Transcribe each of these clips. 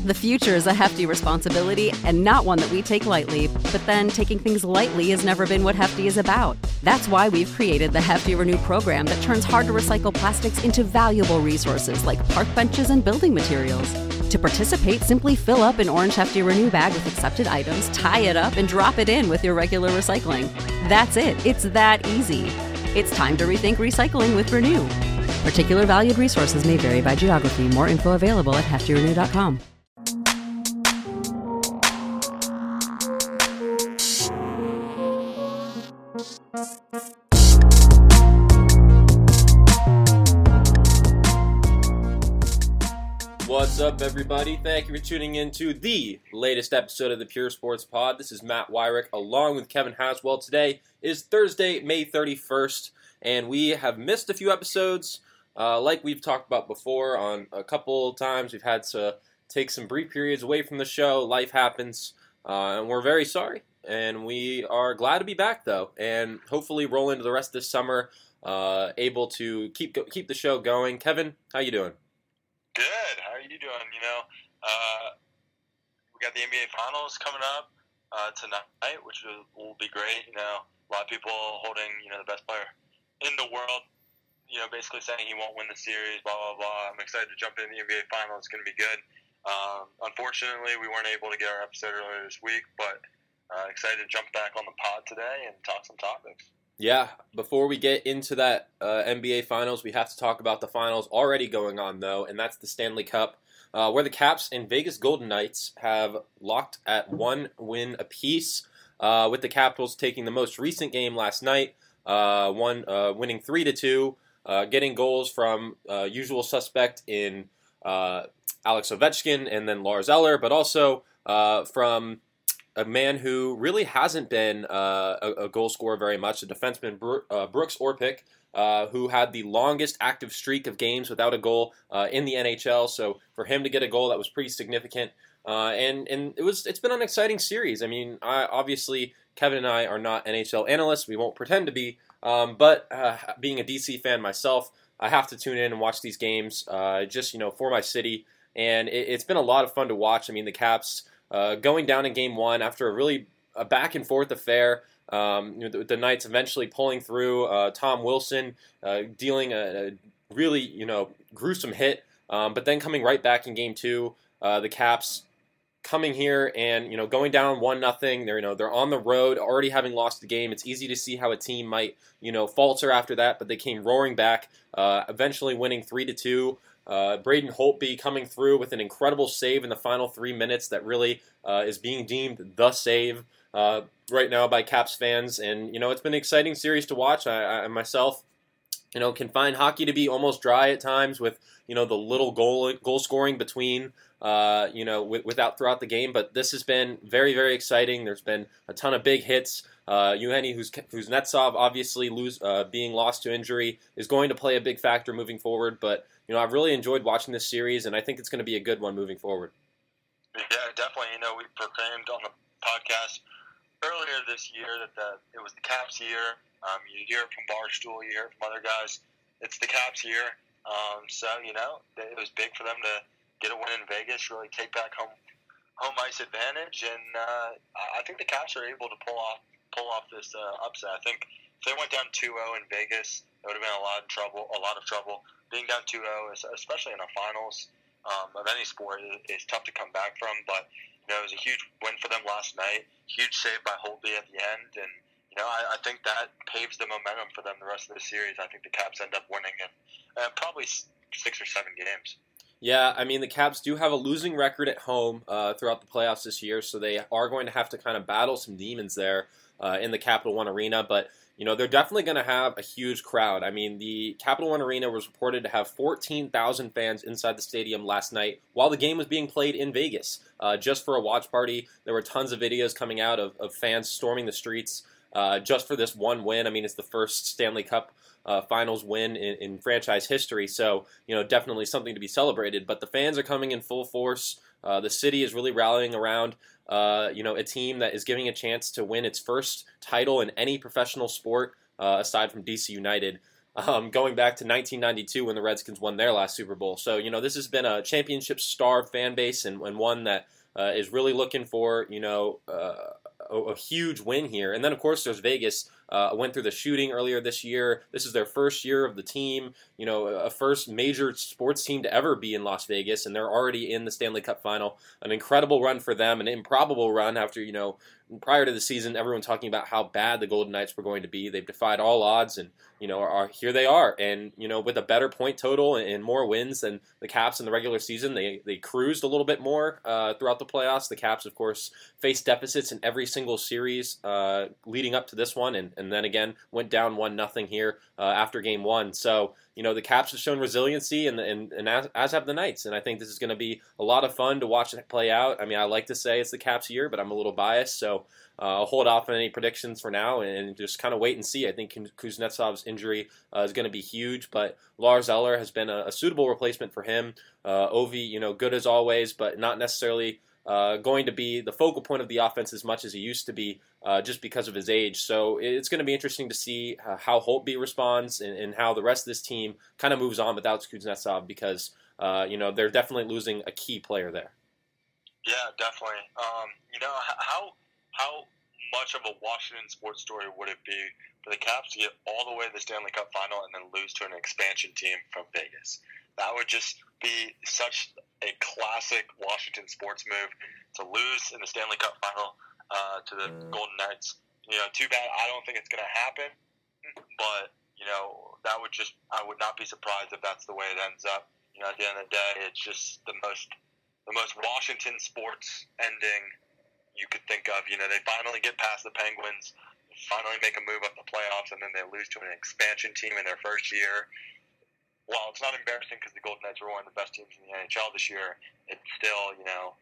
The future is a hefty responsibility and not one that we take lightly, but then taking things lightly has never been what Hefty is about. That's why we've created the Hefty Renew program that turns hard-to-recycle plastics into valuable resources like park benches and building materials. To participate, simply fill up an orange Hefty Renew bag with accepted items, tie it up, and drop it in with your regular recycling. That's it. It's that easy. It's time to rethink recycling with Renew. Particular valued resources may vary by geography. More info available at heftyrenew.com. What's up, everybody? Thank you for tuning in to the latest episode of the Pure Sports Pod. This is Matt Wyrick along with Kevin Haswell. Today is Thursday, May 31st, and we have missed a few episodes. Like we've talked about before on a couple times, we've had to take some brief periods away from the show. Life happens, and we're very sorry. And we are glad to be back, though, and hopefully roll into the rest of this summer, able to keep the show going. Kevin, how you doing? Good. How are you doing? We got the NBA Finals coming up tonight, which will be great. A lot of people holding, the best player in the world, basically saying he won't win the series, blah, blah, blah. I'm excited to jump into the NBA Finals. It's going to be good. Unfortunately, we weren't able to get our episode earlier this week, but excited to jump back on the pod today and talk some topics. Yeah, before we get into that NBA Finals, we have to talk about the finals already going on, though, and that's the Stanley Cup, where the Caps and Vegas Golden Knights have locked at 1 win apiece, with the Capitals taking the most recent game last night, winning 3-2, getting goals from usual suspect in Alex Ovechkin and then Lars Eller, but also from a man who really hasn't been a goal scorer very much, the defenseman Brooks Orpik, who had the longest active streak of games without a goal in the NHL. So for him to get a goal, that was pretty significant. And it's been an exciting series. I mean, obviously Kevin and I are not NHL analysts. We won't pretend to be. But being a DC fan myself, I have to tune in and watch these games just for my city. And it's been a lot of fun to watch. I mean, the Caps going down in Game 1 after a back-and-forth affair, the Knights eventually pulling through, Tom Wilson dealing a really, gruesome hit, but then coming right back in Game 2, the Caps coming here and, going down 1-0, they're on the road, already having lost the game. It's easy to see how a team might, falter after that, but they came roaring back, eventually winning 3-2. Braden Holtby coming through with an incredible save in the final 3 minutes that really is being deemed the save right now by Caps fans. And, it's been an exciting series to watch. I myself, can find hockey to be almost dry at times with, the little goal scoring between, without throughout the game. But this has been very, very exciting. There's been a ton of big hits. Eugenii Kuznetsov obviously being lost to injury is going to play a big factor moving forward. But, I've really enjoyed watching this series, and I think it's going to be a good one moving forward. Yeah, definitely. We proclaimed on the podcast earlier this year that it was the Caps year. You hear it from Barstool, you hear it from other guys. It's the Caps year. So, it was big for them to get a win in Vegas, really take back home ice advantage, and I think the Caps are able to pull off this upset. I think if they went down 2-0 in Vegas, it would have been a lot of trouble. Being down 2-0, especially in the finals of any sport, is tough to come back from. But it was a huge win for them last night. Huge save by Holtby at the end, and I think that paves the momentum for them the rest of the series. I think the Caps end up winning in probably 6 or 7 games. Yeah, I mean, the Caps do have a losing record at home throughout the playoffs this year, so they are going to have to kind of battle some demons there in the Capital One Arena, but they're definitely going to have a huge crowd. I mean, the Capital One Arena was reported to have 14,000 fans inside the stadium last night while the game was being played in Vegas. Just for a watch party, there were tons of videos coming out of fans storming the streets just for this one win. I mean, it's the first Stanley Cup Finals win in franchise history, so definitely something to be celebrated. But the fans are coming in full force. The city is really rallying around a team that is giving a chance to win its first title in any professional sport aside from DC United. going back to 1992 when the Redskins won their last Super Bowl. So, this has been a championship-starved fan base and one that is really looking for, a huge win here. And then, of course, there's Vegas. Went through the shooting earlier this year. This is their first year of the team, a first major sports team to ever be in Las Vegas, and they're already in the Stanley Cup final. An incredible run for them, an improbable run after, prior to the season, everyone talking about how bad the Golden Knights were going to be. They've defied all odds, and, here they are. And, with a better point total and more wins than the Caps in the regular season, they cruised a little bit more throughout the playoffs. The Caps, of course, faced deficits in every single series leading up to this one, and then again went down 1-0 here after Game 1. So, the Caps have shown resiliency, and as have the Knights. And I think this is going to be a lot of fun to watch it play out. I mean, I like to say it's the Caps' year, but I'm a little biased, so I'll hold off on any predictions for now and just kind of wait and see. I think Kuznetsov's injury is going to be huge, but Lars Eller has been a suitable replacement for him. Ovi, good as always, but not necessarily going to be the focal point of the offense as much as he used to be just because of his age. So it's going to be interesting to see how Holtby responds and how the rest of this team kind of moves on without Kuznetsov because, they're definitely losing a key player there. Yeah, definitely. How much of a Washington sports story would it be for the Caps to get all the way to the Stanley Cup final and then lose to an expansion team from Vegas? That would just be such a classic Washington sports move to lose in the Stanley Cup final to the Golden Knights. Too bad. I don't think it's going to happen, but that would I would not be surprised if that's the way it ends up. At the end of the day, it's just the most Washington sports ending you could think of. They finally get past the Penguins, finally make a move up the playoffs, and then they lose to an expansion team in their first year. While it's not embarrassing because the Golden Knights were one of the best teams in the NHL this year, it's still,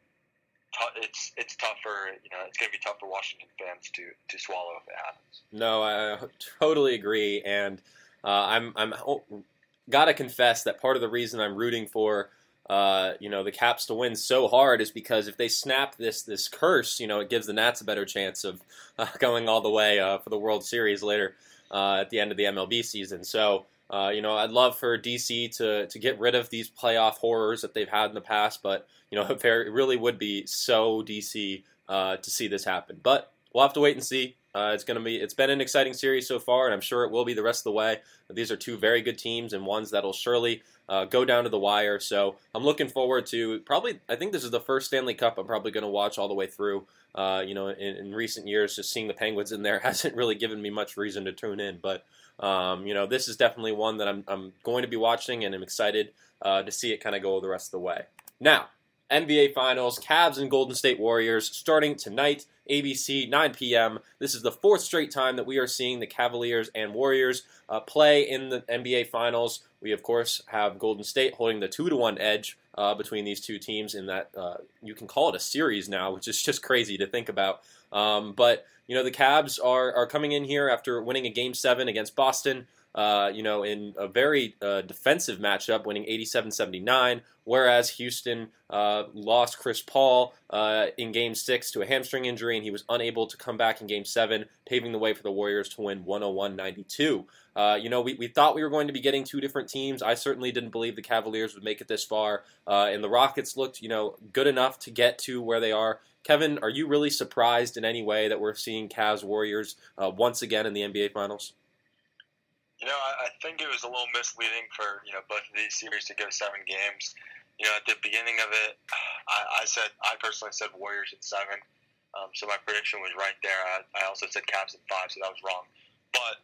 it's tough for, it's going to be tough for Washington fans to swallow if it happens. No, I totally agree, and I'm gotta confess that part of the reason I'm rooting for the Caps to win so hard is because if they snap this curse, it gives the Nats a better chance of going all the way for the World Series later at the end of the MLB season. So, I'd love for DC to get rid of these playoff horrors that they've had in the past, but, it really would be so DC to see this happen. But we'll have to wait and see. It's been an exciting series so far, and I'm sure it will be the rest of the way. These are two very good teams and ones that'll surely go down to the wire. So I'm looking forward to I think this is the first Stanley Cup I'm probably going to watch all the way through. In recent years, just seeing the Penguins in there hasn't really given me much reason to tune in. But, this is definitely one that I'm going to be watching, and I'm excited to see it kind of go the rest of the way. Now, NBA Finals, Cavs and Golden State Warriors starting tonight, ABC, 9 p.m. This is the fourth straight time that we are seeing the Cavaliers and Warriors play in the NBA Finals. We, of course, have Golden State holding the 2-1 edge between these two teams in that you can call it a series now, which is just crazy to think about. But, the Cavs are coming in here after winning a Game 7 against Boston. In a very defensive matchup, winning 87-79, whereas Houston lost Chris Paul in Game 6 to a hamstring injury, and he was unable to come back in Game 7, paving the way for the Warriors to win 101-92. We thought we were going to be getting two different teams. I certainly didn't believe the Cavaliers would make it this far, and the Rockets looked, good enough to get to where they are. Kevin, are you really surprised in any way that we're seeing Cavs Warriors once again in the NBA Finals? I think it was a little misleading for, both of these series to go 7 games. At the beginning of it, I personally said Warriors at 7. So my prediction was right there. I also said Cavs at 5, so that was wrong. But,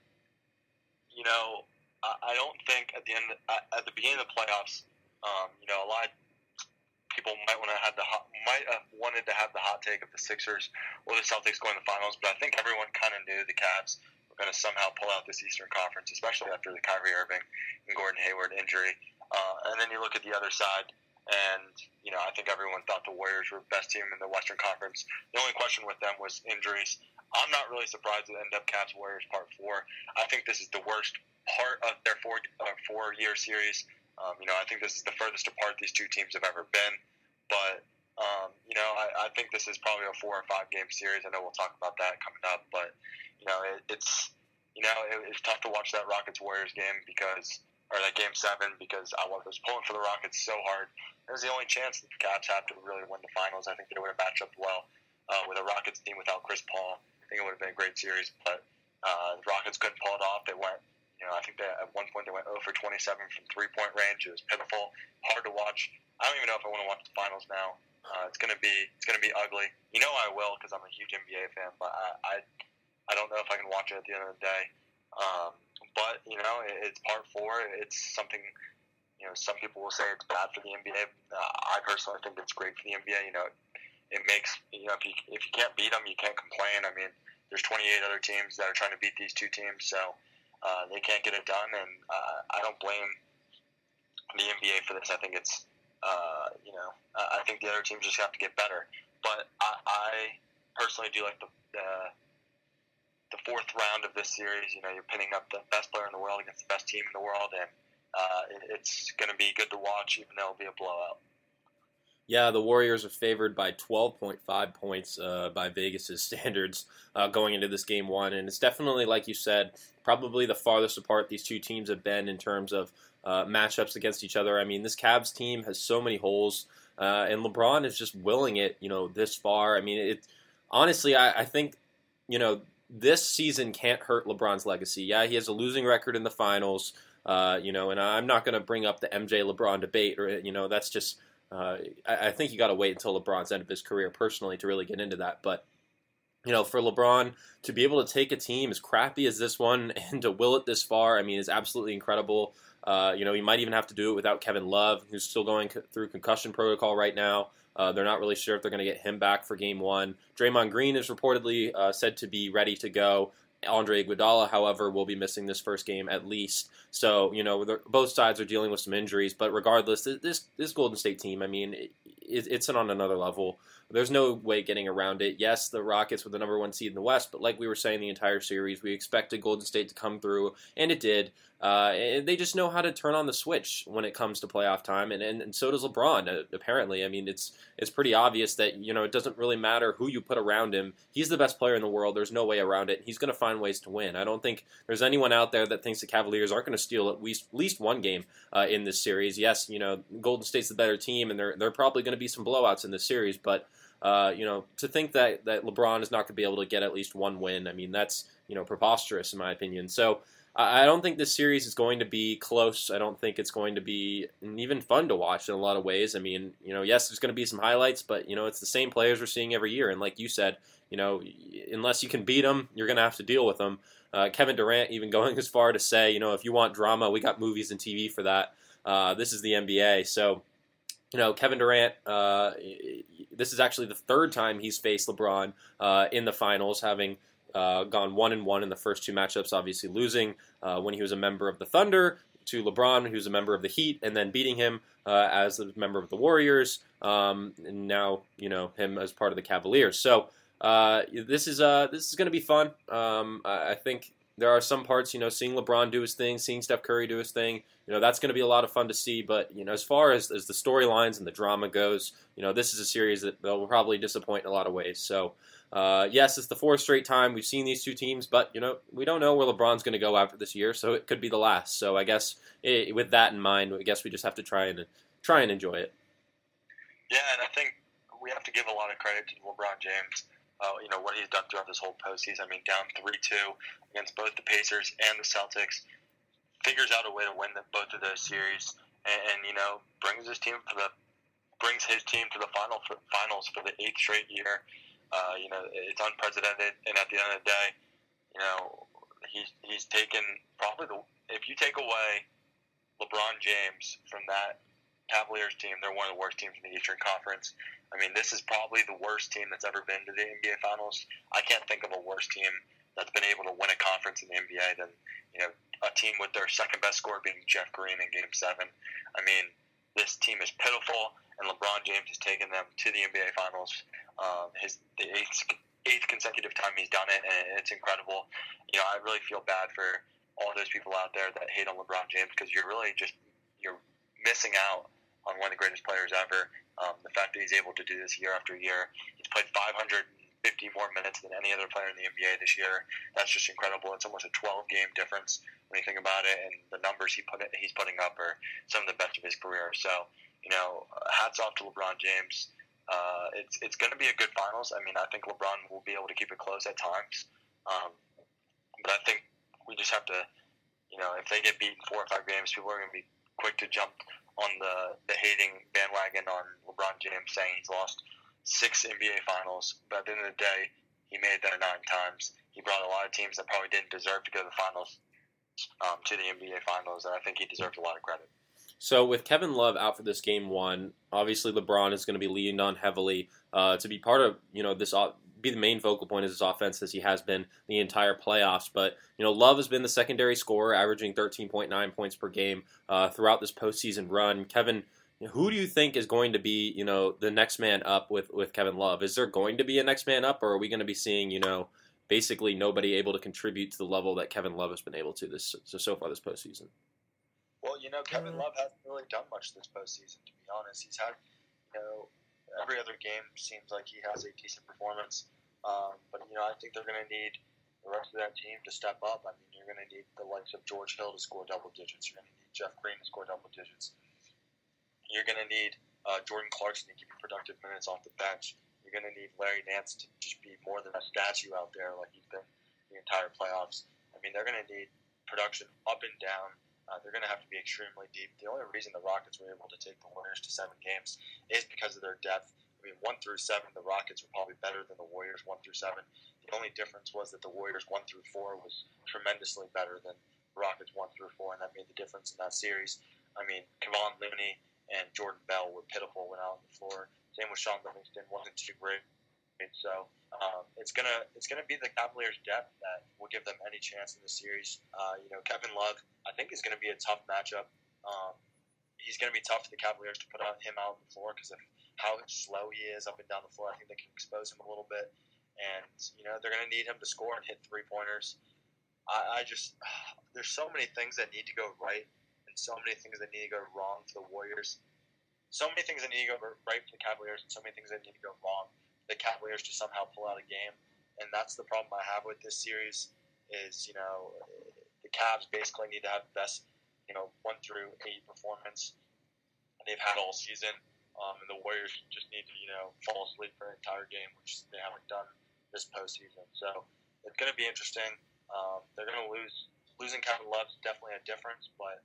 I don't think at the beginning of the playoffs, a lot of people might have wanted to have the hot take of the Sixers or the Celtics going to the finals, but I think everyone kind of knew the Cavs going to somehow pull out this Eastern Conference, especially after the Kyrie Irving and Gordon Hayward injury. And then you look at the other side, and, I think everyone thought the Warriors were the best team in the Western Conference. The only question with them was injuries. I'm not really surprised it ended up Cavs-Warriors Part 4. I think this is the worst part of their four-year series. I think this is the furthest apart these two teams have ever been. But, I think this is probably a 4 or 5 game series. I know we'll talk about that coming up, but, it's it was tough to watch that Rockets-Warriors game or that Game 7 because I was pulling for the Rockets so hard. It was the only chance that the Caps had to really win the finals. I think they would have matched up well with a Rockets team without Chris Paul. I think it would have been a great series, but the Rockets couldn't pull it off. They went, I think at one point they went 0 for 27 from three-point range. It was pitiful, hard to watch. I don't even know if I want to watch the finals now. It's gonna be ugly. I will because I'm a huge NBA fan, but I don't know if I can watch it at the end of the day. But it's part 4. It's something. Some people will say it's bad for the NBA. I personally think it's great for the NBA. It makes if you can't beat them, you can't complain. I mean, there's 28 other teams that are trying to beat these two teams, so they can't get it done. And I don't blame the NBA for this. I think it's I think the other teams just have to get better. But I personally do like the 4th round of this series. You're pinning up the best player in the world against the best team in the world, and it's going to be good to watch, even though it'll be a blowout. Yeah, the Warriors are favored by 12.5 points by Vegas' standards going into this Game 1, and it's definitely, like you said, probably the farthest apart these two teams have been in terms of matchups against each other. I mean, this Cavs team has so many holes, and LeBron is just willing it, this far. I mean, honestly, I think, this season can't hurt LeBron's legacy. Yeah, he has a losing record in the finals, and I'm not going to bring up the MJ LeBron debate, or that's just. I think you got to wait until LeBron's end of his career, personally, to really get into that. But for LeBron to be able to take a team as crappy as this one and to will it this far, I mean, is absolutely incredible. He might even have to do it without Kevin Love, who's still going through concussion protocol right now. They're not really sure if they're going to get him back for Game 1. Draymond Green is reportedly said to be ready to go. Andre Iguodala, however, will be missing this first game at least. So, both sides are dealing with some injuries. But regardless, this Golden State team, I mean, it's on another level. There's no way getting around it. Yes, the Rockets were the number 1 seed in the West, but like we were saying the entire series, we expected Golden State to come through, and it did. And they just know how to turn on the switch when it comes to playoff time, and so does LeBron, apparently. I mean, it's pretty obvious that, it doesn't really matter who you put around him. He's the best player in the world. There's no way around it. He's going to find ways to win. I don't think there's anyone out there that thinks the Cavaliers aren't going to steal at least one game in this series. Yes, Golden State's the better team, and there are probably going to be some blowouts in this series, but to think that LeBron is not going to be able to get at least one win, I mean, that's, preposterous in my opinion. So I don't think this series is going to be close. I don't think it's going to be even fun to watch in a lot of ways. I mean, yes, there's going to be some highlights, but, it's the same players we're seeing every year. And like you said, unless you can beat them, you're going to have to deal with them. Kevin Durant even going as far to say, if you want drama, we got movies and TV for that. This is the NBA. So, Kevin Durant, this is actually the 3rd time he's faced LeBron in the finals, having gone 1-1 in the first 2 matchups, obviously losing when he was a member of the Thunder to LeBron, who was a member of the Heat, and then beating him as a member of the Warriors, and now him as part of the Cavaliers. So this is going to be fun. I think there are some parts, seeing LeBron do his thing, seeing Steph Curry do his thing, that's going to be a lot of fun to see. But, as far as the storylines and the drama goes, this is a series that will probably disappoint in a lot of ways. So, yes, it's the 4th straight time we've seen these two teams, but, we don't know where LeBron's going to go after this year, so it could be the last. So I guess with that in mind, I guess we just have to try and enjoy it. Yeah, and I think we have to give a lot of credit to LeBron James. What he's done throughout this whole postseason. I mean, down 3-2 against both the Pacers and the Celtics, figures out a way to win both of those series, and brings his team to the finals for the 8th straight year. It's unprecedented, and at the end of the day, he's taken probably if you take away LeBron James from that Cavaliers team, they're one of the worst teams in the Eastern Conference. I mean, this is probably the worst team that's ever been to the NBA Finals. I can't think of a worse team that's been able to win a conference in the NBA than, a team with their second best scorer being Jeff Green in Game 7. I mean, this team is pitiful, and LeBron James has taken them to the NBA Finals. The eighth consecutive time he's done it, and it's incredible. I really feel bad for all those people out there that hate on LeBron James, because you're missing out on one of the greatest players ever. The fact that he's able to do this year after year. He's played 550 50 more minutes than any other player in the NBA this year. That's just incredible. It's almost a 12-game difference when you think about it, and the numbers he's putting up are some of the best of his career. So, hats off to LeBron James. It's going to be a good finals. I mean, I think LeBron will be able to keep it close at times. But I think we just have to, if they get beaten 4 or 5 games, people are going to be quick to jump on the hating bandwagon on LeBron James, saying he's lost 6 NBA finals. But at the end of the day, he made it there 9 times. He brought a lot of teams that probably didn't deserve to go to the finals to the NBA finals, and I think he deserves a lot of credit. So with Kevin Love out for this game 1, obviously LeBron is going to be leaned on heavily to be part of, this be the main focal point of his offense as he has been the entire playoffs. But, Love has been the secondary scorer, averaging 13.9 points per game throughout this postseason run. Kevin, who do you think is going to be, the next man up with Kevin Love? Is there going to be a next man up, or are we going to be seeing, basically nobody able to contribute to the level that Kevin Love has been able to so far this postseason? Well, Kevin Love hasn't really done much this postseason, to be honest. He's had, every other game seems like he has a decent performance. But, I think they're going to need the rest of that team to step up. I mean, you're going to need the likes of George Hill to score double digits. You're going to need Jeff Green to score double digits. You're going to need Jordan Clarkson to give you productive minutes off the bench. You're going to need Larry Nance to just be more than a statue out there like he's been the entire playoffs. I mean, they're going to need production up and down. They're going to have to be extremely deep. The only reason the Rockets were able to take the Warriors to 7 games is because of their depth. I mean, 1 through 7, the Rockets were probably better than the Warriors 1 through 7. The only difference was that the Warriors 1 through 4 was tremendously better than the Rockets 1 through 4, and that made the difference in that series. I mean, Kevon Looney and Jordan Bell were pitiful when out on the floor. Same with Sean Livingston, wasn't too great. So it's gonna be the Cavaliers' depth that will give them any chance in the series. Kevin Love, I think, is going to be a tough matchup. He's going to be tough for the Cavaliers to put him out on the floor because of how slow he is up and down the floor. I think they can expose him a little bit, and they're going to need him to score and hit 3-pointers. There's so many things that need to go right, and so many things that need to go wrong for the Warriors. So many things that need to go right for the Cavaliers, and so many things that need to go wrong for the Cavaliers to somehow pull out a game. And that's the problem I have with this series is, the Cavs basically need to have the best, 1 through 8 performance they've had all season. And the Warriors just need to, fall asleep for an entire game, which they haven't done this postseason. So it's going to be interesting. They're going to lose. Losing Kevin Love is definitely a difference, but,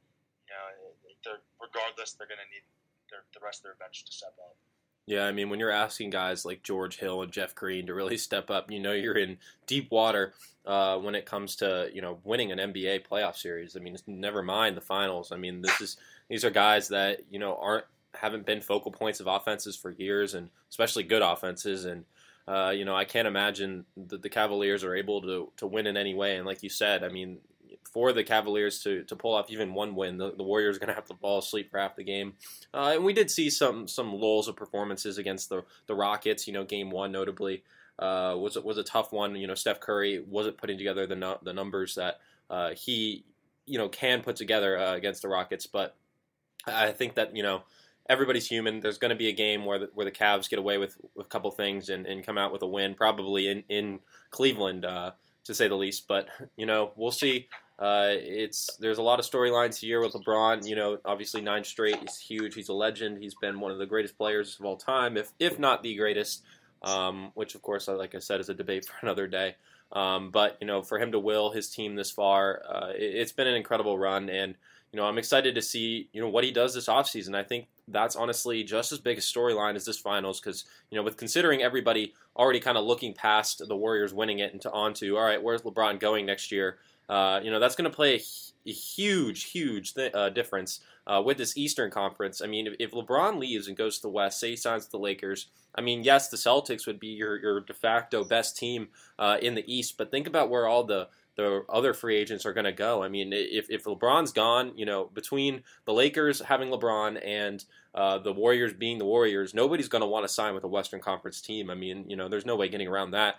regardless, they're going to need the rest of their bench to step up. Yeah, I mean, when you're asking guys like George Hill and Jeff Green to really step up, you're in deep water when it comes to, winning an NBA playoff series. I mean, never mind the finals. I mean, these are guys that, haven't been focal points of offenses for years, and especially good offenses. And, I can't imagine that the Cavaliers are able to win in any way. And like you said, I mean, for the Cavaliers to pull off even one win, the Warriors are going to have to fall asleep for half the game. And we did see some lulls of performances against the Rockets. Game 1 notably was a tough one. Steph Curry wasn't putting together the numbers that he can put together against the Rockets. But I think that everybody's human. There's going to be a game where the Cavs get away with a couple things and come out with a win, probably in Cleveland, to say the least. But we'll see. There's a lot of storylines here with LeBron. Obviously 9 straight is huge. He's a legend. He's been one of the greatest players of all time, if not the greatest. Which of course, like I said, is a debate for another day. But for him to will his team this far, it's been an incredible run, and I'm excited to see what he does this offseason. I think that's honestly just as big a storyline as this finals, because with considering everybody already kind of looking past the Warriors winning it and onto all right, where's LeBron going next year? That's going to play a huge difference with this Eastern Conference. I mean, if LeBron leaves and goes to the West, say he signs with the Lakers, I mean, yes, the Celtics would be your de facto best team in the East, but think about where all the other free agents are going to go. I mean, if LeBron's gone, between the Lakers having LeBron and the Warriors being the Warriors, nobody's going to want to sign with a Western Conference team. I mean, there's no way getting around that.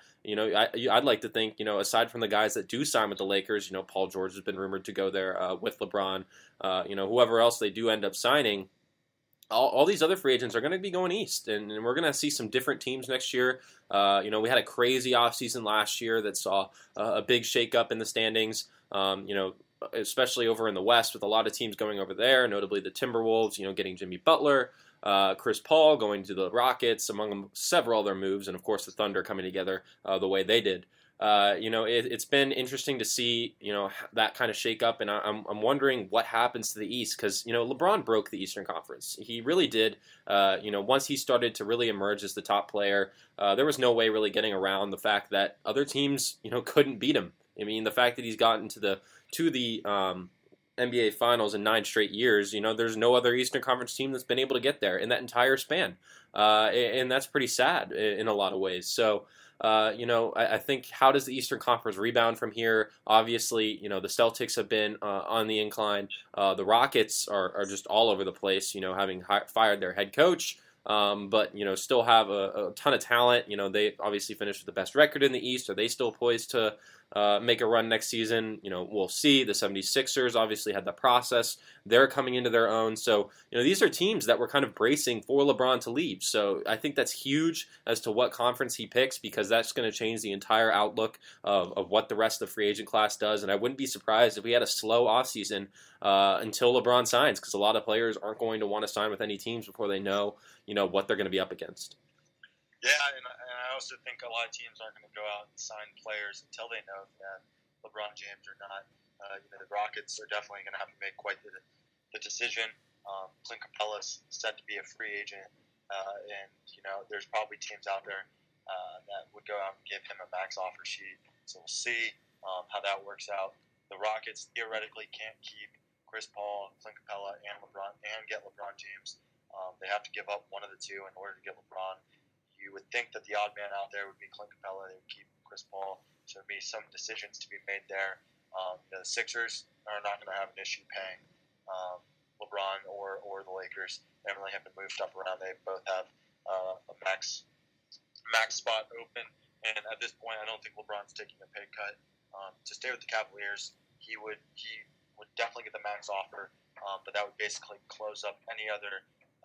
I'd like to think, aside from the guys that do sign with the Lakers, Paul George has been rumored to go there with LeBron, whoever else they do end up signing, all these other free agents are going to be going east, and we're going to see some different teams next year. We had a crazy offseason last year that saw a big shakeup in the standings, especially over in the West with a lot of teams going over there, notably the Timberwolves, getting Jimmy Butler, Chris Paul going to the Rockets, among them several other moves, and of course the Thunder coming together the way they did. It's been interesting to see, that kind of shakeup, and I'm wondering what happens to the East because, LeBron broke the Eastern Conference. He really did. Once he started to really emerge as the top player, there was no way really getting around the fact that other teams, couldn't beat him. I mean, the fact that he's gotten to the NBA Finals in 9 straight years, there's no other Eastern Conference team that's been able to get there in that entire span, and that's pretty sad in a lot of ways. So. I think how does the Eastern Conference rebound from here? Obviously, the Celtics have been on the incline. The Rockets are just all over the place, having fired their head coach, but, still have a ton of talent. They obviously finished with the best record in the East. Are they still poised to make a run next season? We'll see. The 76ers obviously had the process. They're coming into their own. So, these are teams that were kind of bracing for LeBron to leave. So I think that's huge as to what conference he picks because that's going to change the entire outlook of what the rest of the free agent class does. And I wouldn't be surprised if we had a slow offseason until LeBron signs because a lot of players aren't going to want to sign with any teams before they know, what they're going to be up against. Yeah, and I also think a lot of teams aren't going to go out and sign players until they know that LeBron James or not. The Rockets are definitely going to have to make quite the decision. Clint Capella's said to be a free agent, and there's probably teams out there that would go out and give him a max offer sheet. So we'll see how that works out. The Rockets theoretically can't keep Chris Paul, Clint Capella, and LeBron, and get LeBron James. They have to give up one of the two in order to get LeBron. You would think that the odd man out there would be Clint Capella. They would keep Chris Paul. So there'd be some decisions to be made there. The Sixers are not going to have an issue paying LeBron or the Lakers. They don't really have to move stuff around. They both have a max spot open. And at this point, I don't think LeBron's taking a pay cut to stay with the Cavaliers. He would definitely get the max offer, but that would basically close up any other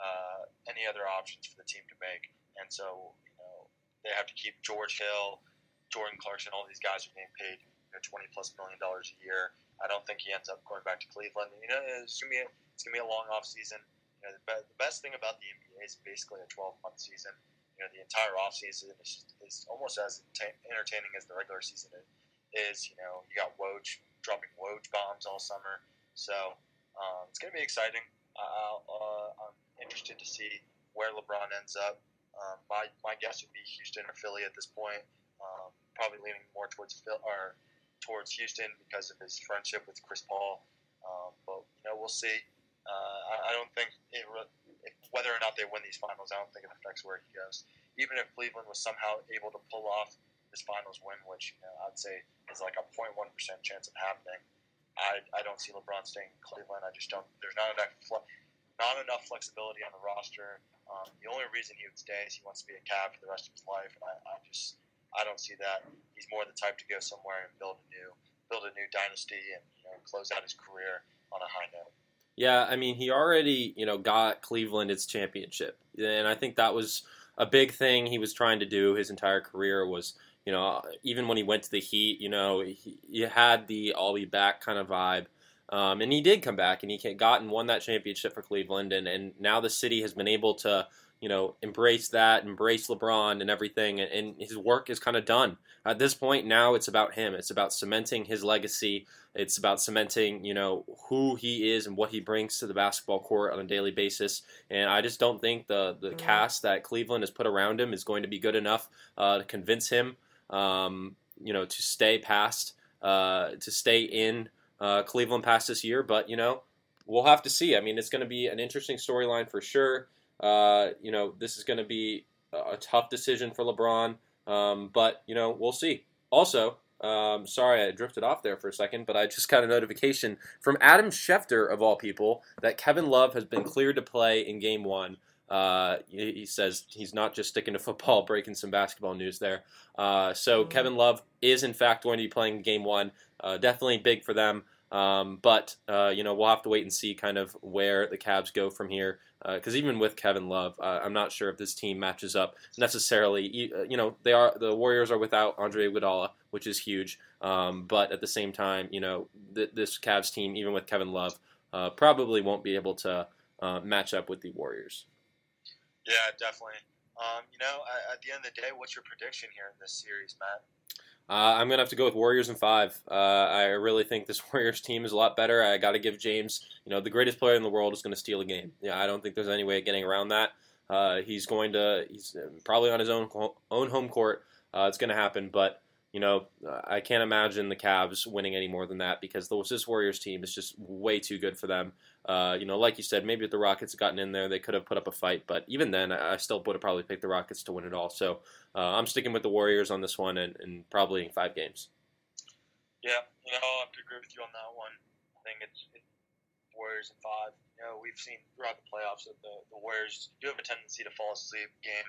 options for the team to make. And so, they have to keep George Hill, Jordan Clarkson, all these guys are getting paid $20+ million a year. I don't think he ends up going back to Cleveland. It's gonna be a long off season. The best thing about the NBA is basically a 12-month season. The entire off season is almost as entertaining as the regular season is. You got Woj dropping Woj bombs all summer, so it's gonna be exciting. I'm interested to see where LeBron ends up. My guess would be Houston or Philly at this point. Probably leaning more towards Houston because of his friendship with Chris Paul. But we'll see. I don't think whether or not they win these finals, I don't think it affects where he goes. Even if Cleveland was somehow able to pull off this finals win, which I'd say is like a 0.1% chance of happening, I don't see LeBron staying in Cleveland. I just don't. There's not enough flexibility on the roster. The only reason he would stay is he wants to be a Cav for the rest of his life, and I don't see that. He's more the type to go somewhere and build a new dynasty and close out his career on a high note. Yeah, I mean, he already got Cleveland its championship, and I think that was a big thing he was trying to do his entire career. Was even when he went to the Heat, he had the "I'll be back" kind of vibe. And he did come back, and he got and won that championship for Cleveland, and now the city has been able to, embrace LeBron and everything, and his work is kind of done. At this point, now it's about him. It's about cementing his legacy. It's about cementing, who he is and what he brings to the basketball court on a daily basis. And I just don't think the cast that Cleveland has put around him is going to be good enough to convince him, to stay in Cleveland past this year, but we'll have to see. I mean, it's going to be an interesting storyline for sure. This is going to be a tough decision for LeBron, but we'll see. Also, sorry I drifted off there for a second, but I just got a notification from Adam Schefter of all people that Kevin Love has been cleared to play in Game 1. He says he's not just sticking to football, breaking some basketball news there. So Kevin Love is in fact going to be playing Game 1. Definitely big for them. But we'll have to wait and see kind of where the Cavs go from here. Because even with Kevin Love, I'm not sure if this team matches up necessarily. The Warriors are without Andre Iguodala, which is huge. But at the same time, this Cavs team, even with Kevin Love, probably won't be able to match up with the Warriors. Yeah, definitely. At the end of the day, what's your prediction here in this series, Matt? I'm going to have to go with Warriors in 5. I really think this Warriors team is a lot better. I got to give James, the greatest player in the world is going to steal a game. Yeah, I don't think there's any way of getting around that. He's probably on his own home court. It's going to happen, but I can't imagine the Cavs winning any more than that because this Warriors team is just way too good for them. Like you said, maybe if the Rockets had gotten in there, they could have put up a fight, but even then, I still would have probably picked the Rockets to win it all. So I'm sticking with the Warriors on this one and probably in 5 games. Yeah, I'll have to agree with you on that one. I think it's Warriors in 5. We've seen throughout the playoffs that the Warriors do have a tendency to fall asleep game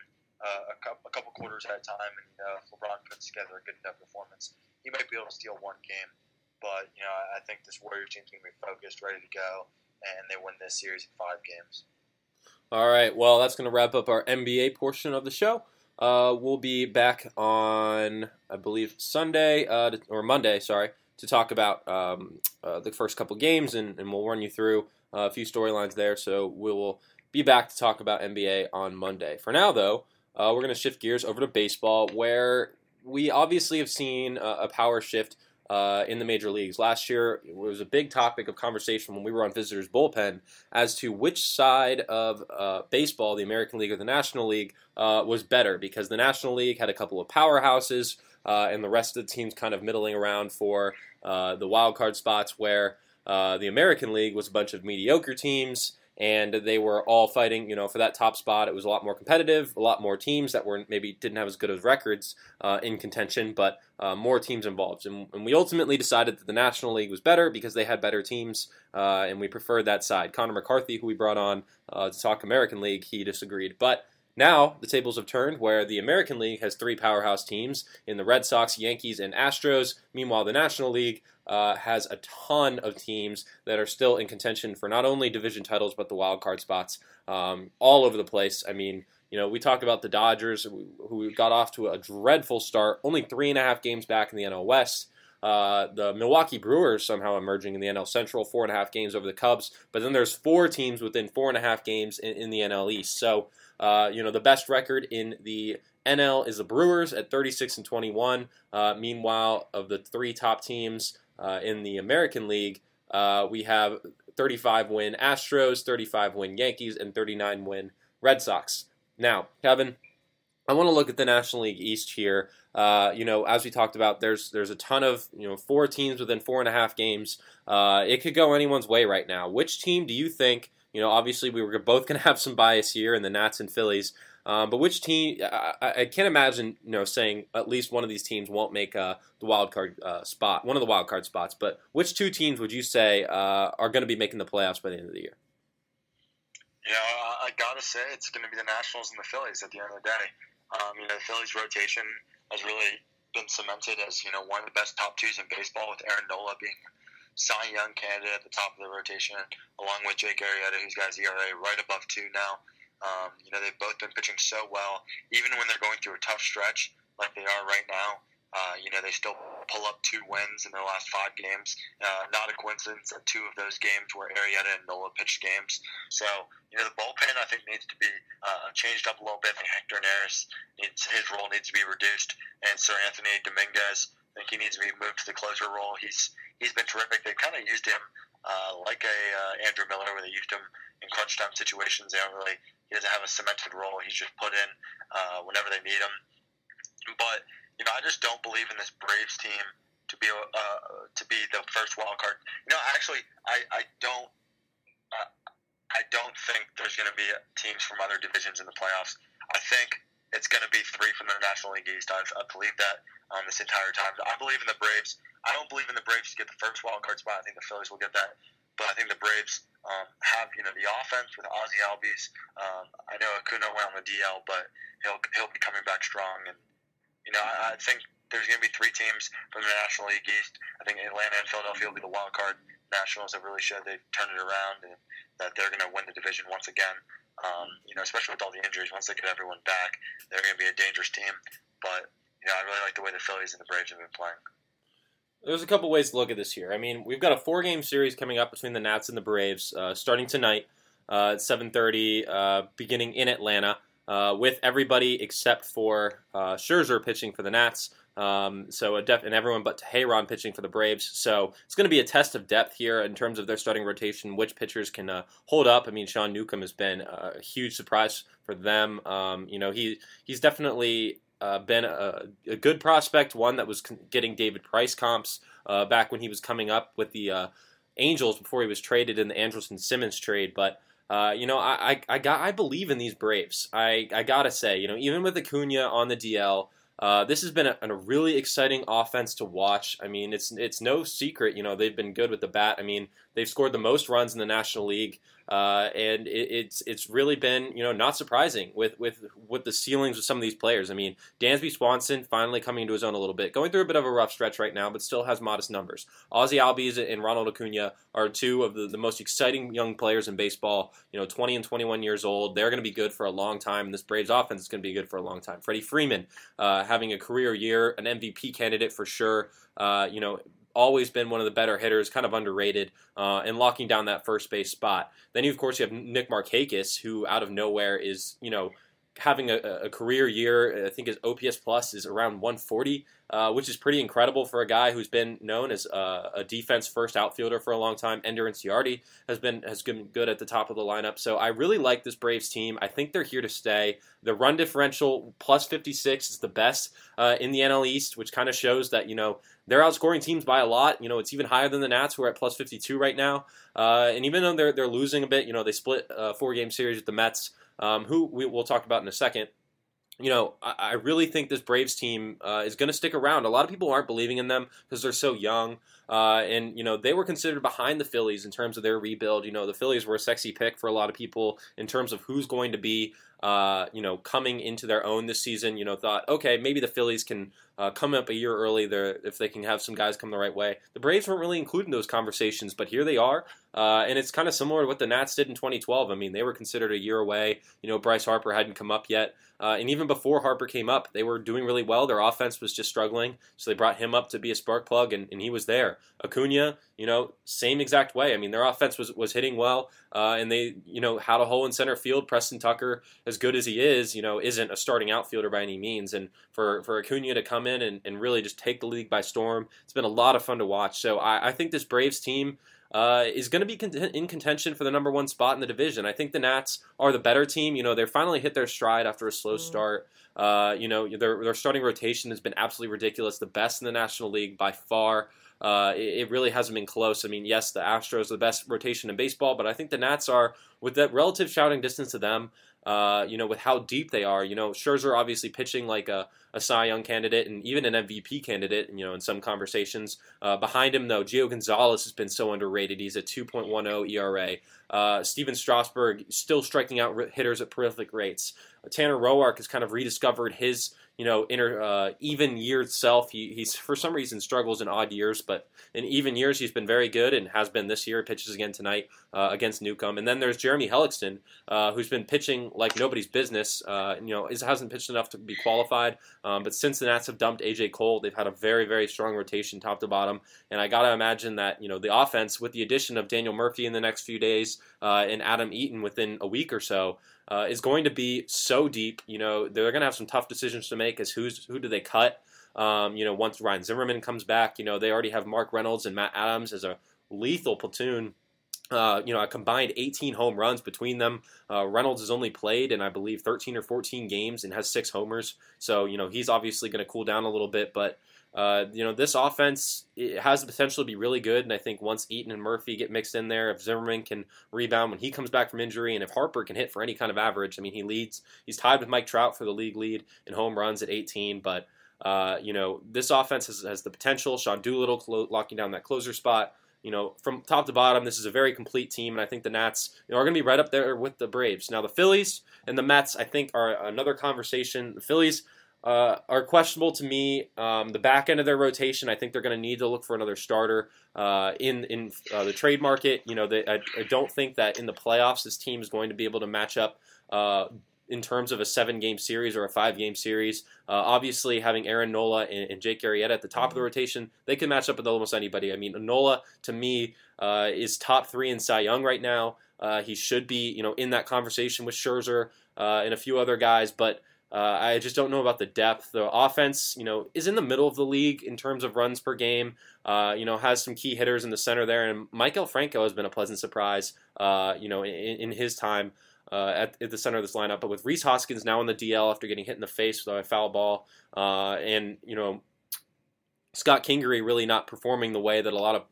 a couple quarters at a time, and if LeBron puts together a good enough performance, he might be able to steal one game. But I think this Warriors team's going to be focused, ready to go, and they win this series in 5 games. All right, well, that's going to wrap up our NBA portion of the show. We'll be back on, I believe, Monday, to talk about the first couple games, and we'll run you through a few storylines there. So we will be back to talk about NBA on Monday. For now, though, we're going to shift gears over to baseball, where we obviously have seen a power shift in the major leagues. Last year, it was a big topic of conversation when we were on Visitors Bullpen as to which side of baseball, the American League or the National League, was better, because the National League had a couple of powerhouses and the rest of the teams kind of middling around for the wild card spots, where the American League was a bunch of mediocre teams, and they were all fighting, for that top spot. It was a lot more competitive, a lot more teams that didn't have as good as records in contention, but more teams involved. And we ultimately decided that the National League was better because they had better teams, and we preferred that side. Connor McCarthy, who we brought on to talk American League, he disagreed. But now the tables have turned, where the American League has 3 powerhouse teams in the Red Sox, Yankees, and Astros. Meanwhile, the National League has a ton of teams that are still in contention for not only division titles but the wild card spots all over the place. I mean, we talk about the Dodgers, who got off to a dreadful start, only 3.5 games back in the NL West. The Milwaukee Brewers somehow emerging in the NL Central, 4.5 games over the Cubs. But then there's 4 teams within 4.5 games in the NL East. So, the best record in the NL is the Brewers at 36-21. Meanwhile, of the 3 top teams in the American League, we have 35-win Astros, 35-win Yankees, and 39-win Red Sox. Now, Kevin, I want to look at the National League East here. As we talked about, there's a ton of 4 teams within 4.5 games. It could go anyone's way right now. Which team do you think? Obviously we were both going to have some bias here in the Nats and Phillies. But which team? I can't imagine saying at least one of these teams won't make the wild card spot, one of the wild card spots. But which 2 teams would you say are going to be making the playoffs by the end of the year? I gotta say it's going to be the Nationals and the Phillies at the end of the day. The Phillies rotation has really been cemented as one of the best top 2s in baseball, with Aaron Nola being Cy Young candidate at the top of the rotation, along with Jake Arrieta, who's got his ERA right above 2 now. They've both been pitching so well, even when they're going through a tough stretch like they are right now. They still pull up 2 wins in their last 5 games. Not a coincidence that 2 of those games were Arrieta and Nola pitched games. So, the bullpen, I think, needs to be changed up a little bit. I think Hector Neris his role needs to be reduced, and Sir Anthony Dominguez, I think he needs to be moved to the closer role. He's been terrific. They've kind of used him like Andrew Miller, where they used him in crunch time situations. He doesn't have a cemented role. He's just put in whenever they need him. But I just don't believe in this Braves team to be the first wild card. Actually, I don't think there's going to be teams from other divisions in the playoffs. I think it's going to be 3 from the National League East. I've believed that this entire time. I believe in the Braves. I don't believe in the Braves to get the first wild card spot. I think the Phillies will get that. But I think the Braves have the offense with Ozzie Albies. I know Acuna went on the DL, but he'll be coming back strong. And I think there's going to be three teams from the National League East. I think Atlanta and Philadelphia will be the wild card. Nationals have really showed they've turned it around and that they're going to win the division once again. Especially with all the injuries, once they get everyone back, they're going to be a dangerous team. But I really like the way the Phillies and the Braves have been playing. There's a couple ways to look at this here. I mean, we've got a 4-game series coming up between the Nats and the Braves, starting tonight at 7:30, beginning in Atlanta, with everybody except for Scherzer pitching for the Nats. And everyone but Teheran pitching for the Braves. So it's going to be a test of depth here in terms of their starting rotation, which pitchers can hold up. I mean, Sean Newcomb has been a huge surprise for them. He's definitely been a good prospect, one that was getting David Price comps back when he was coming up with the Angels before he was traded in the Andrelton-Simmons trade. But I believe in these Braves. I gotta say, even with Acuna on the DL. This has been a really exciting offense to watch. I mean, it's no secret, they've been good with the bat. I mean, they've scored the most runs in the National League, and it's really been, not surprising with the ceilings of some of these players. I mean, Dansby Swanson finally coming into his own a little bit, going through a bit of a rough stretch right now, but still has modest numbers. Ozzie Albies and Ronald Acuna are two of the most exciting young players in baseball, 20 and 21 years old. They're going to be good for a long time, and this Braves offense is going to be good for a long time. Freddie Freeman, having a career year, an MVP candidate for sure, always been one of the better hitters, kind of underrated, and locking down that first base spot. Then, of course, you have Nick Markakis, who out of nowhere is, having a career year. I think his OPS plus is around 140, which is pretty incredible for a guy who's been known as a defense-first outfielder for a long time. Ender Inciardi has been good at the top of the lineup. So I really like this Braves team. I think they're here to stay. The run differential, plus 56, is the best in the NL East, which kind of shows that, they're outscoring teams by a lot. It's even higher than the Nats, who are at plus 52 right now. And even though they're losing a bit, they split a 4-game series with the Mets, who we'll talk about in a second. I really think this Braves team is going to stick around. A lot of people aren't believing in them because they're so young. And they were considered behind the Phillies in terms of their rebuild. The Phillies were a sexy pick for a lot of people in terms of who's going to be, coming into their own this season. Thought, okay, maybe the Phillies can come up a year early there if they can have some guys come the right way. The Braves weren't really included in those conversations, but here they are. And it's kind of similar to what the Nats did in 2012. I mean, they were considered a year away. Bryce Harper hadn't come up yet. And even before Harper came up, they were doing really well. Their offense was just struggling. So they brought him up to be a spark plug, and he was there. Acuna, same exact way. I mean, their offense was hitting well, and they, had a hole in center field. Preston Tucker, as good as he is, isn't a starting outfielder by any means. And for Acuna to come in and really just take the league by storm, it's been a lot of fun to watch. So I think this Braves team is going to be in contention for the number 1 spot in the division. I think the Nats are the better team. They finally hit their stride after a slow start. Their starting rotation has been absolutely ridiculous, the best in the National League by far. It really hasn't been close. I mean, yes, the Astros are the best rotation in baseball, but I think the Nats are, with that relative shouting distance to them, with how deep they are. Scherzer obviously pitching like a Cy Young candidate and even an MVP candidate, in some conversations. Behind him, though, Gio Gonzalez has been so underrated. He's a 2.10 ERA. Steven Strasburg still striking out hitters at prolific rates. Tanner Roark has kind of rediscovered his, inner even-yeared self. He's for some reason struggles in odd years, but in even years he's been very good and has been this year. Pitches again tonight against Newcomb. And then there's Jeremy Hellickson, who's been pitching like nobody's business. Hasn't pitched enough to be qualified, but since the Nats have dumped A.J. Cole, they've had a very, very strong rotation top to bottom. And I got to imagine that, the offense, with the addition of Daniel Murphy in the next few days and Adam Eaton within a week or so, is going to be so deep. They're going to have some tough decisions to make as who do they cut. Once Ryan Zimmerman comes back, they already have Mark Reynolds and Matt Adams as a lethal platoon. A combined 18 home runs between them. Reynolds has only played in, I believe, 13 or 14 games and has 6 homers. So, he's obviously going to cool down a little bit, but this offense, it has the potential to be really good, and I think once Eaton and Murphy get mixed in there, if Zimmerman can rebound when he comes back from injury, and if Harper can hit for any kind of average, I mean, he's tied with Mike Trout for the league lead in home runs at 18, but, this offense has the potential. Sean Doolittle locking down that closer spot. From top to bottom, this is a very complete team, and I think the Nats are going to be right up there with the Braves. Now, the Phillies and the Mets, I think, are another conversation. The Phillies, are questionable to me. The back end of their rotation, I think they're going to need to look for another starter in the trade market. I don't think that in the playoffs this team is going to be able to match up in terms of a 7-game series or a 5-game series. Obviously, having Aaron Nola and Jake Arrieta at the top of the rotation, they can match up with almost anybody. I mean, Nola, to me, is top 3 in Cy Young right now. He should be, in that conversation with Scherzer and a few other guys, but I just don't know about the depth. The offense, is in the middle of the league in terms of runs per game. Has some key hitters in the center there, and Maikel Franco has been a pleasant surprise. In his time at the center of this lineup. But with Rhys Hoskins now on the DL after getting hit in the face with a foul ball, and Scott Kingery really not performing the way that a lot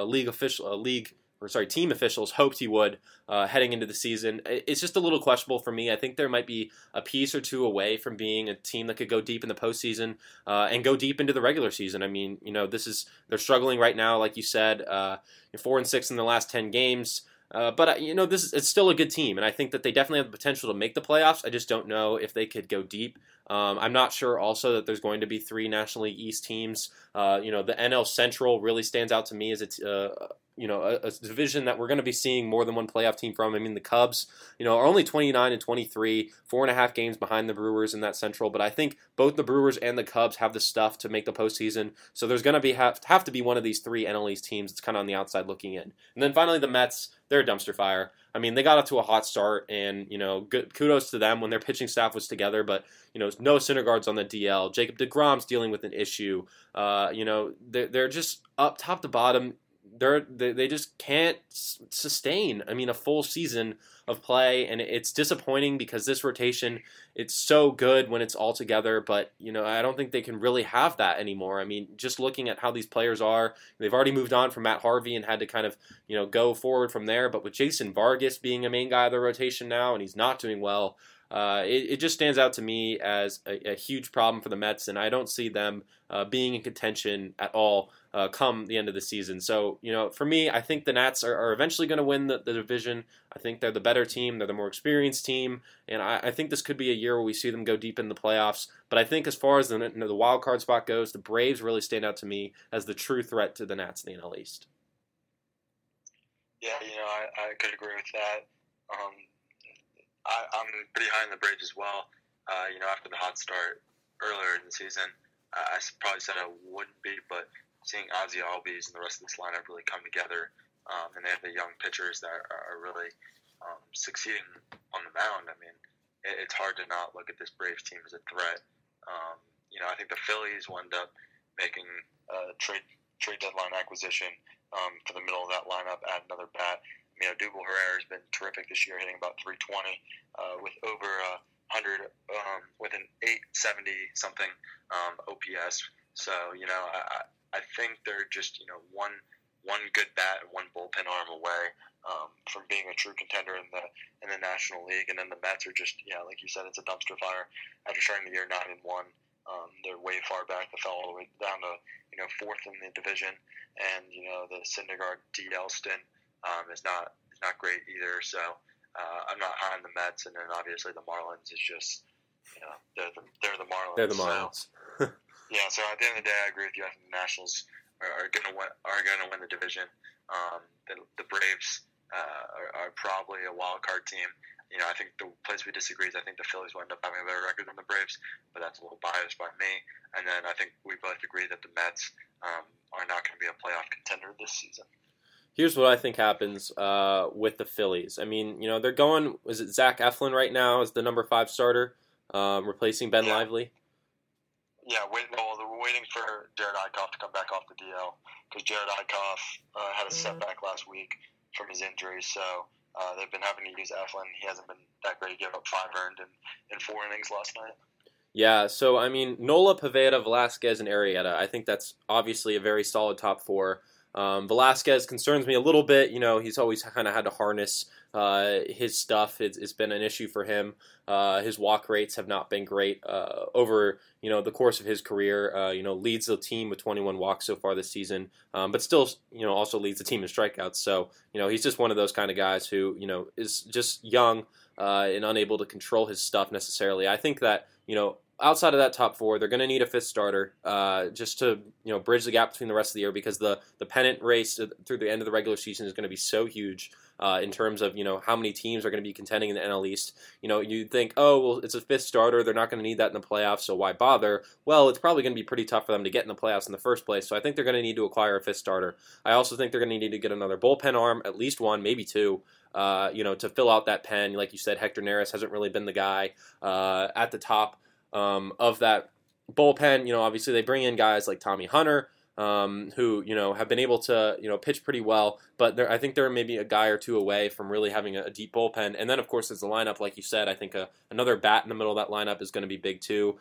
of team officials hoped he would heading into the season. It's just a little questionable for me. I think there might be a piece or two away from being a team that could go deep in the postseason and go deep into the regular season. I mean, they're struggling right now, like you said, 4-6 in the last 10 games. But it's still a good team, and I think that they definitely have the potential to make the playoffs. I just don't know if they could go deep. I'm not sure also that there's going to be 3 National League East teams. The NL Central really stands out to me as a division that we're going to be seeing more than one playoff team from. I mean, the Cubs, are only 29 and 23, 4.5 games behind the Brewers in that Central. But I think both the Brewers and the Cubs have the stuff to make the postseason. So there's going to have to be one of these 3 NL East teams that's kind of on the outside looking in. And then finally, the Mets, they're a dumpster fire. I mean, they got off to a hot start, and good kudos to them when their pitching staff was together. But no Syndergaard's on the DL. Jacob deGrom's dealing with an issue. They're just up top to bottom. They just can't sustain, a full season of play, and it's disappointing because this rotation, it's so good when it's all together, but, I don't think they can really have that anymore. I mean, just looking at how these players are, they've already moved on from Matt Harvey and had to kind of, go forward from there, but with Jason Vargas being a main guy of the rotation now, and he's not doing well, it just stands out to me as a huge problem for the Mets, and I don't see them being in contention at all come the end of the season. So, for me, I think the Nats are eventually going to win the division. I think they're the better team. They're the more experienced team, and I think this could be a year where we see them go deep in the playoffs. But I think as far as the wild card spot goes, the Braves really stand out to me as the true threat to the Nats in the NL East. Yeah, I could agree with that. I'm pretty high on the Braves as well. After the hot start earlier in the season, I probably said I wouldn't be, but seeing Ozzie Albies and the rest of this lineup really come together, and they have the young pitchers that are really succeeding on the mound. I mean, it's hard to not look at this Braves team as a threat. I think the Phillies will end up making a trade deadline acquisition for the middle of that lineup, add another bat. Dougal Herrera has been terrific this year, hitting about 320 with over 100 with an 870 something OPS. So I think they're just one good bat and one bullpen arm away from being a true contender in the National League. And then the Mets are just like you said, it's a dumpster fire after starting the year 9-1. They're way far back. They fell all the way down to 4th in the division, and the Syndergaard DL stint is not great either. So I'm not high on the Mets, and then obviously the Marlins is just they're the Marlins. They're the Marlins. So, so at the end of the day, I agree with you. I think the Nationals are going to win the division. The Braves are probably a wild card team. I think the place we disagree is I think the Phillies will end up having a better record than the Braves, but that's a little biased by me. And then I think we both agree that the Mets are not going to be a playoff contender this season. Here's what I think happens with the Phillies. I mean, they're going, is it Zach Eflin right now as the number 5 starter, replacing Ben Lively? Yeah, we're waiting for Jared Eichhoff to come back off the DL because Jared Eichhoff had a setback last week from his injury, so they've been having to use Eflin. He hasn't been that great. He gave up 5 earned in 4 innings last night. Yeah, so, I mean, Nola, Pivetta, Velasquez, and Arrieta, I think that's obviously a very solid top 4. Velasquez concerns me a little bit. He's always kind of had to harness his stuff. It's been an issue for him. His walk rates have not been great over the course of his career. Leads the team with 21 walks so far this season, but still also leads the team in strikeouts. So he's just one of those kind of guys who is just young and unable to control his stuff necessarily. I think that outside of that top four, they're going to need a fifth starter just to bridge the gap between the rest of the year, because the pennant race through the end of the regular season is going to be so huge in terms of how many teams are going to be contending in the NL East. You think, oh well, it's a fifth starter, they're not going to need that in the playoffs, so why bother? Well, it's probably going to be pretty tough for them to get in the playoffs in the first place, so I think they're going to need to acquire a fifth starter. I also think they're going to need to get another bullpen arm, at least one, maybe two. To fill out that pen. Like you said, Hector Neris hasn't really been the guy at the top of that bullpen. Obviously they bring in guys like Tommy Hunter, who have been able to pitch pretty well, but I think they're maybe a guy or two away from really having a deep bullpen. And then of course there's the lineup, like you said. I think another bat in the middle of that lineup is going to be big too.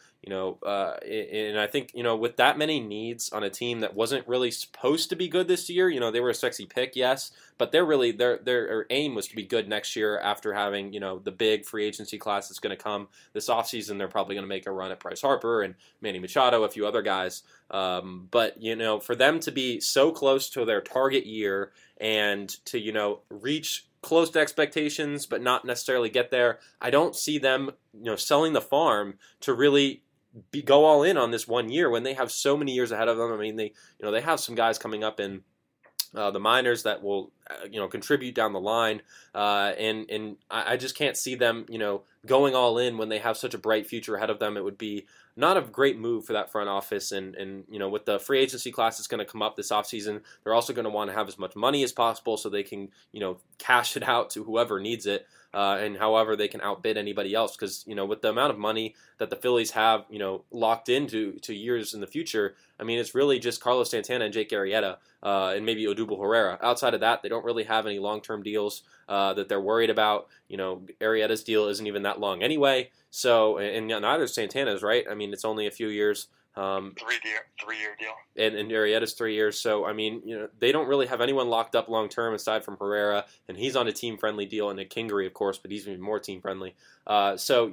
And I think with that many needs on a team that wasn't really supposed to be good this year, they were a sexy pick, yes, but their aim was to be good next year after having the big free agency class that's going to come this offseason. They're probably going to make a run at Bryce Harper and Manny Machado, a few other guys. But for them to be so close to their target year and to reach close to expectations but not necessarily get there, I don't see them selling the farm to really go all in on this 1 year when they have so many years ahead of them. I mean, they have some guys coming up in the minors that will contribute down the line, and I just can't see them going all in when they have such a bright future ahead of them. It would be not a great move for that front office, and with the free agency class that's going to come up this offseason, they're also going to want to have as much money as possible so they can cash it out to whoever needs it. And however they can outbid anybody else, because with the amount of money that the Phillies have locked into years in the future, I mean it's really just Carlos Santana and Jake Arrieta and maybe Odubel Herrera. Outside of that, they don't really have any long-term deals that they're worried about. Arrieta's deal isn't even that long anyway, so and neither Santana's, right? I mean it's only a few years. 3-year deal. And Arrieta's 3 years. So, I mean, they don't really have anyone locked up long-term aside from Herrera, and he's on a team-friendly deal, and Nick Kingery, of course, but he's even more team-friendly. I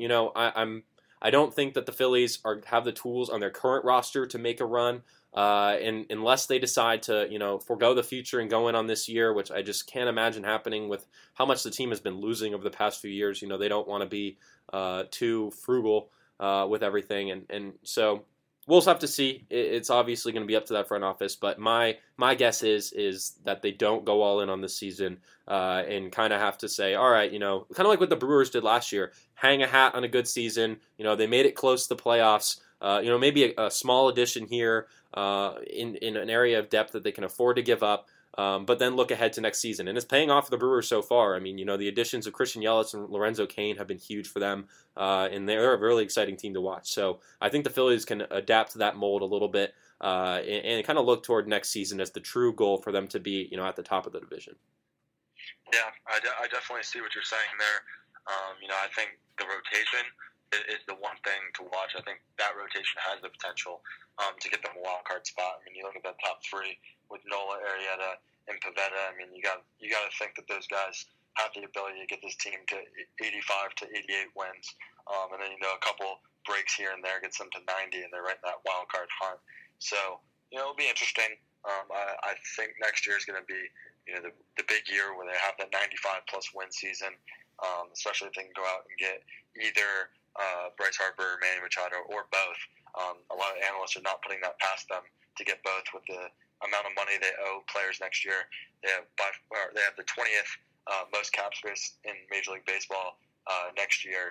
don't think that the Phillies have the tools on their current roster to make a run, and unless they decide to, forego the future and go in on this year, which I just can't imagine happening with how much the team has been losing over the past few years. They don't want to be too frugal with everything, and so we'll have to see. It's obviously going to be up to that front office, but my guess is that they don't go all in on this season and kind of have to say, all right, kind of like what the Brewers did last year, hang a hat on a good season. They made it close to the playoffs. Maybe a small addition here in an area of depth that they can afford to give up. But then look ahead to next season. And it's paying off for the Brewers so far. I mean, the additions of Christian Yelich and Lorenzo Cain have been huge for them, and they're a really exciting team to watch. So I think the Phillies can adapt to that mold a little bit and kind of look toward next season as the true goal for them to be, at the top of the division. Yeah, I definitely see what you're saying there. I think the rotation is the one thing to watch. I think that rotation has the potential to get them a wild card spot. I mean, you look at that top three with Nola, Arrieta, and Pivetta. I mean, you got to think that those guys have the ability to get this team to 85 to 88 wins, and then a couple breaks here and there gets them to 90, and they're right in that wild card hunt. So it'll be interesting. I think next year is going to be the big year where they have that 95 plus win season, especially if they can go out and get either Bryce Harper, Manny Machado, or both. A lot of analysts are not putting that past them to get both with the amount of money they owe players next year. They have the 20th most cap space in Major League Baseball next year.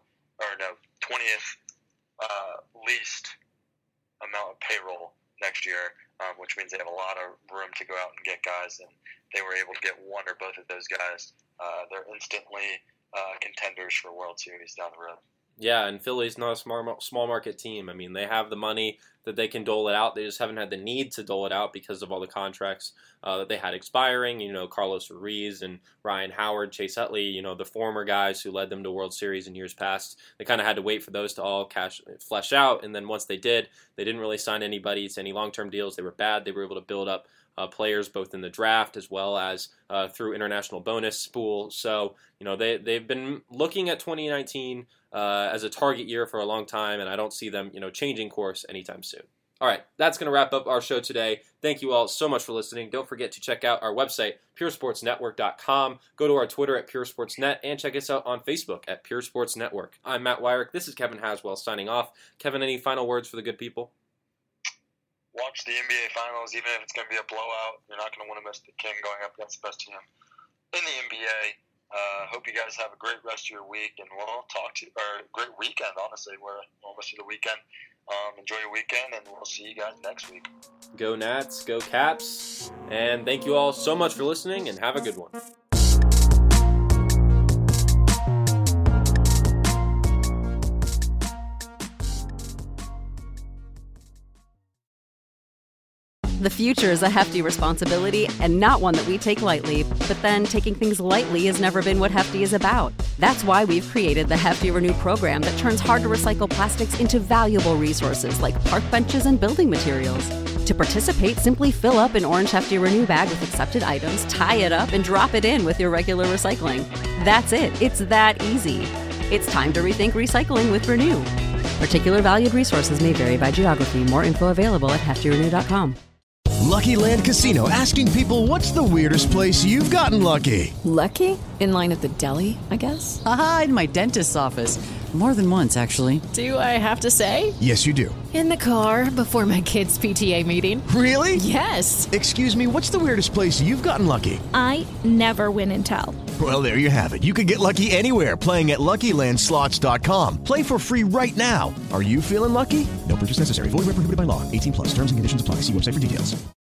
20th least amount of payroll next year, which means they have a lot of room to go out and get guys. And they were able to get one or both of those guys. They're instantly contenders for World Series down the road. Yeah, and Philly's not a small market team. I mean, they have the money that they can dole it out. They just haven't had the need to dole it out because of all the contracts that they had expiring. Carlos Ruiz and Ryan Howard, Chase Utley, the former guys who led them to World Series in years past. They kind of had to wait for those to all flesh out, and then once they did, they didn't really sign anybody to any long-term deals. They were bad. They were able to build up players both in the draft as well as through international bonus pool. So, they've been looking at 2019 as a target year for a long time, and I don't see them, changing course anytime soon. All right, that's going to wrap up our show today. Thank you all so much for listening. Don't forget to check out our website, puresportsnetwork.com. Go to our Twitter at puresportsnet and check us out on Facebook at Pure Sports Network. I'm Matt Wyrick. This is Kevin Haswell signing off. Kevin, any final words for the good people? Watch the NBA Finals, even if it's going to be a blowout. You're not going to want to miss the King going up against the best team in the NBA. Hope you guys have a great rest of your week, and we'll talk to you, or a great weekend, honestly. We're almost to the weekend. Enjoy your weekend, and we'll see you guys next week. Go Nats, go Caps, and thank you all so much for listening, and have a good one. The future is a hefty responsibility and not one that we take lightly. But then taking things lightly has never been what Hefty is about. That's why we've created the Hefty Renew program that turns hard-to-recycle plastics into valuable resources like park benches and building materials. To participate, simply fill up an orange Hefty Renew bag with accepted items, tie it up, and drop it in with your regular recycling. That's it. It's that easy. It's time to rethink recycling with Renew. Particular valued resources may vary by geography. More info available at heftyrenew.com. Lucky Land Casino, asking people, what's the weirdest place you've gotten lucky? Lucky? In line at the deli, I guess? Aha, in my dentist's office. More than once, actually. Do I have to say? Yes, you do. In the car before my kids' PTA meeting. Really? Yes. Excuse me, what's the weirdest place you've gotten lucky? I never win and tell. Well, there you have it. You can get lucky anywhere, playing at LuckyLandSlots.com. Play for free right now. Are you feeling lucky? No purchase necessary. Void where prohibited by law. 18+. Terms and conditions apply. See website for details.